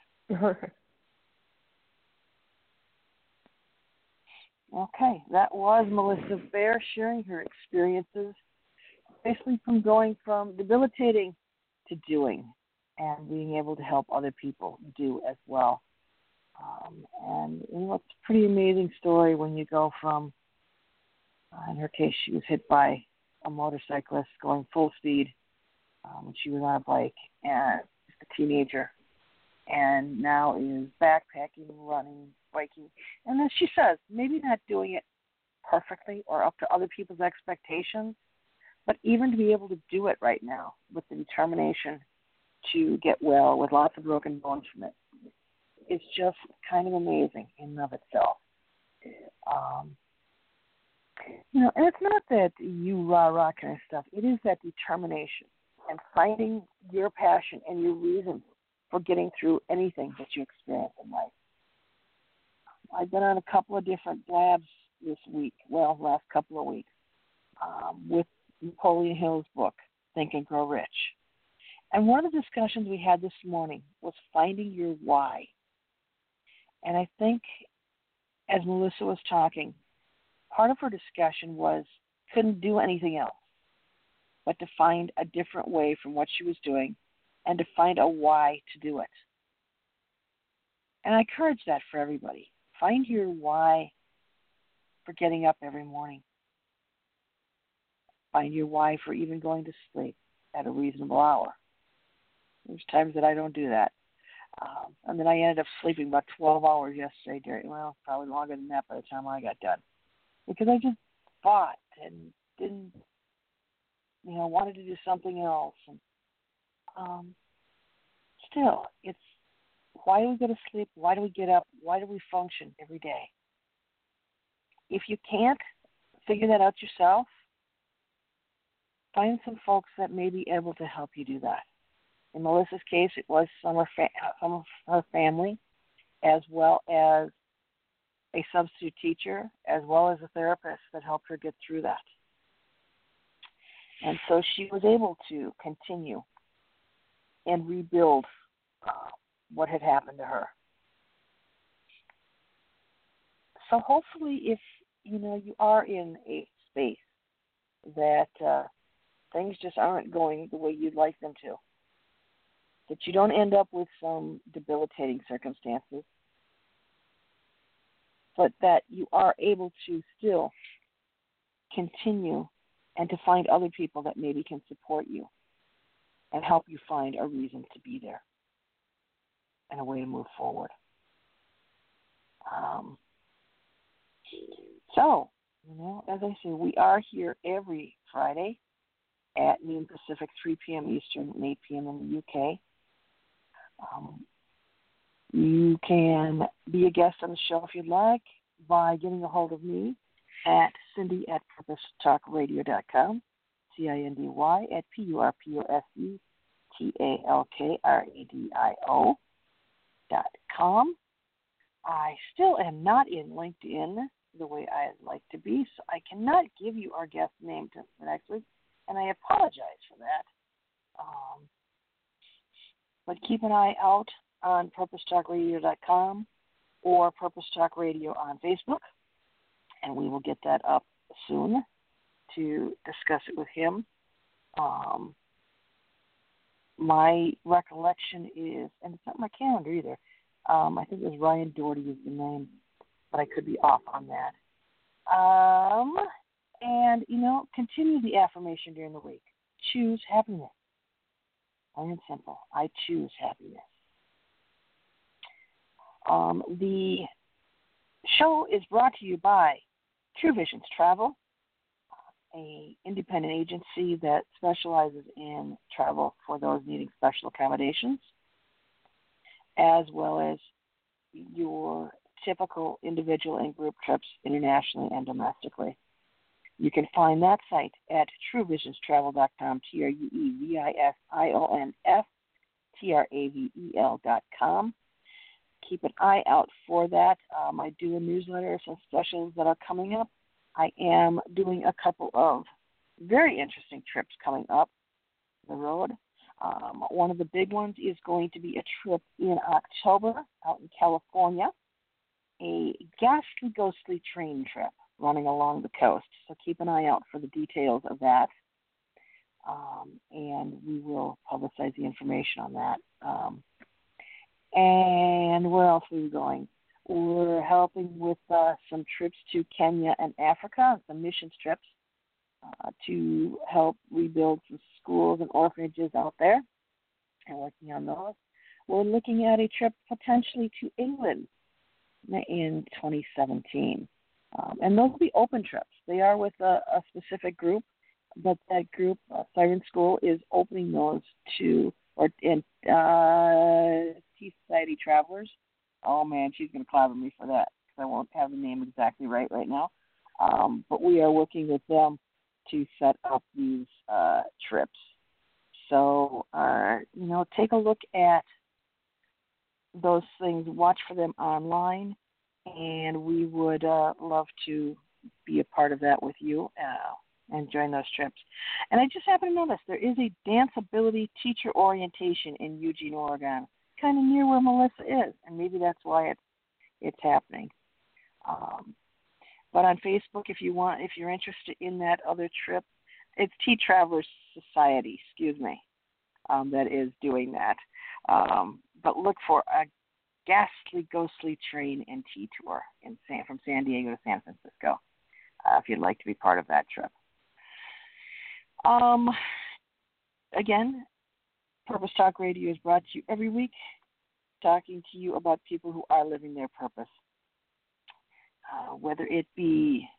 Okay. That was Melissa Bear sharing her experiences, basically from going from debilitating to doing and being able to help other people do as well. And it's a pretty amazing story when you go from, in her case, she was hit by a motorcyclist going full speed when she was on a bike, and just a teenager, and now is backpacking, running, biking. And as she says, maybe not doing it perfectly or up to other people's expectations, but even to be able to do it right now with the determination to get well with lots of broken bones from it, it's just kind of amazing in and of itself. And it's not that you rah-rah kind of stuff. It is that determination and finding your passion and your reason for getting through anything that you experience in life. I've been on a couple of different blabs this week, last couple of weeks, with Napoleon Hill's book, Think and Grow Rich. And one of the discussions we had this morning was finding your why. And I think as Melissa was talking, part of her discussion was couldn't do anything else but to find a different way from what she was doing and to find a why to do it. And I encourage that for everybody. Find your why for getting up every morning. Find your why for even going to sleep at a reasonable hour. There's times that I don't do that. And then I ended up sleeping about 12 hours yesterday, probably longer than that by the time I got done. Because I just fought and didn't, wanted to do something else. And still, it's why do we go to sleep? Why do we get up? Why do we function every day? If you can't figure that out yourself, find some folks that may be able to help you do that. In Melissa's case, it was some of her family, as well as a substitute teacher, as well as a therapist that helped her get through that. And so she was able to continue and rebuild what had happened to her. So hopefully if, you are in a space that things just aren't going the way you'd like them to, that you don't end up with some debilitating circumstances, but that you are able to still continue and to find other people that maybe can support you and help you find a reason to be there. and a way to move forward. So, as I say, we are here every Friday at noon Pacific, 3 p.m. Eastern, and 8 p.m. in the UK. You can be a guest on the show if you'd like by getting a hold of me at Cindy@PurposeTalkRadio.com, CindyAtPurposeTalkRadio.com. I still am not in LinkedIn the way I'd like to be, so I cannot give you our guest name for next week, and I apologize for that. But keep an eye out on PurposeTalkRadio.com or Purpose Talk Radio on Facebook, and we will get that up soon to discuss it with him. My recollection is, and it's not my calendar either, I think it was Ryan Doherty is the name, but I could be off on that. And, continue the affirmation during the week. Choose happiness. Plain and simple. I choose happiness. The show is brought to you by True Visions Travel, an independent agency that specializes in travel for those needing special accommodations, as well as your typical individual and group trips internationally and domestically. You can find that site at truevisionstravel.com, TrueVisionstravel.com. Keep an eye out for that. I do a newsletter, some specials that are coming up. I am doing a couple of very interesting trips coming up the road. One of the big ones is going to be a trip in October out in California, a ghostly train trip running along the coast. So keep an eye out for the details of that, and we will publicize the information on that. And where else are we going? We're helping with some trips to Kenya and Africa, some missions trips, to help rebuild some schools and orphanages out there, and working on those. We're looking at a trip potentially to England in 2017. And those will be open trips. They are with a specific group, but that group, Siren School, is opening those to Tea Society Travelers. Oh, man, she's going to clobber me for that because I won't have the name exactly right now. But we are working with them to set up these trips. So, take a look at those things, watch for them online, and we would love to be a part of that with you and join those trips. And I just happen to notice there is a dance ability teacher orientation in Eugene, Oregon, kind of near where Melissa is, and maybe that's why it's happening. But on Facebook, if you're interested in that other trip, it's Tea Travelers Society, that is doing that. But look for a ghostly train and tea tour from San Diego to San Francisco, if you'd like to be part of that trip. Again, Purpose Talk Radio is brought to you every week, talking to you about people who are living their purpose. Whether it be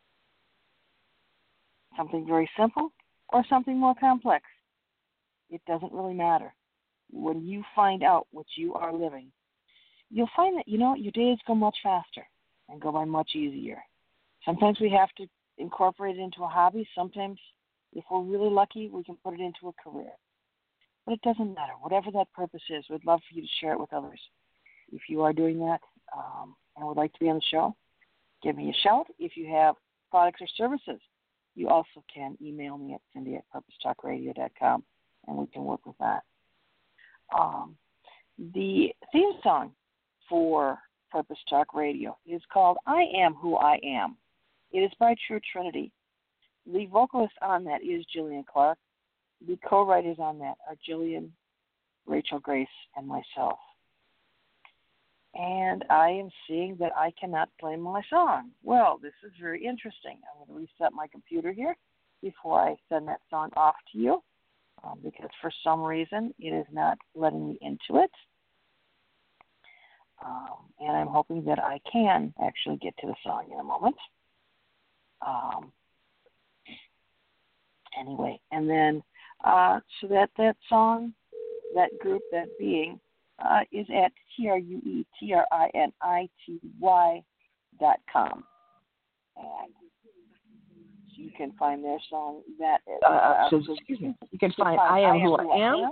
something very simple or something more complex, it doesn't really matter. When you find out what you are living, you'll find that, your days go much faster and go by much easier. Sometimes we have to incorporate it into a hobby. Sometimes, if we're really lucky, we can put it into a career. But it doesn't matter. Whatever that purpose is, we'd love for you to share it with others. If you are doing that and would like to be on the show, give me a shout. If you have products or services, you also can email me at Cindy@PurposeTalkRadio.com, and we can work with that. The theme song for Purpose Talk Radio is called I Am Who I Am. It is by True Trinity. The vocalist on that is Jillian Clark. The co-writers on that are Jillian, Rachel Grace, and myself. And I am seeing that I cannot play my song. Well, this is very interesting. I'm going to reset my computer here before I send that song off to you, because for some reason it is not letting me into it. And I'm hoping that I can actually get to the song in a moment. Anyway, and then so that song, that group, that being, is at TRUETRINITY.com. And you can find their song that excuse me. You can find I Am Who I Am,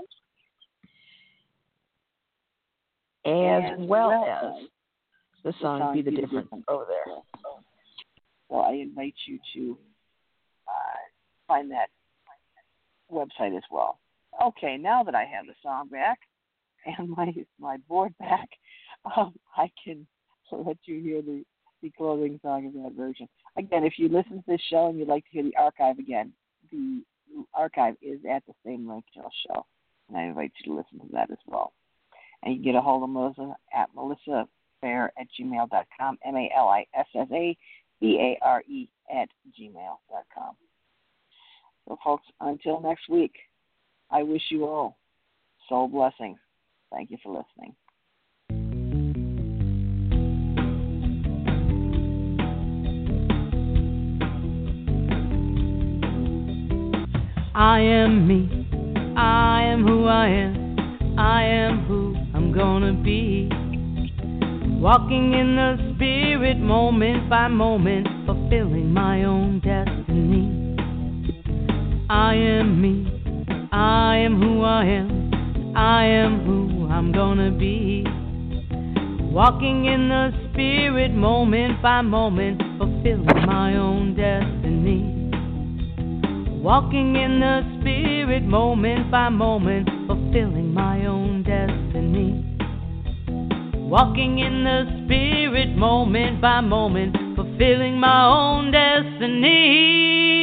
as well as the song Be the Difference over there. So I invite you to find that website as well. Okay, now that I have the song back and my board back, I can let you hear the closing song of that version. Again, if you listen to this show and you'd like to hear the archive again, the archive is at the same link to the show, and I invite you to listen to that as well. And you can get a hold of Melissa at melissabeare@gmail.com, MALISSABARE@gmail.com. So, folks, until next week, I wish you all soul blessings. Thank you for listening. I am me. I am who I am. I am who I'm gonna be. Walking in the spirit moment by moment, fulfilling my own destiny. I am me. I am who I am. I am who I'm gonna be. Walking in the spirit moment by moment, fulfilling my own destiny. Walking in the spirit moment by moment, fulfilling my own destiny. Walking in the spirit moment by moment, fulfilling my own destiny.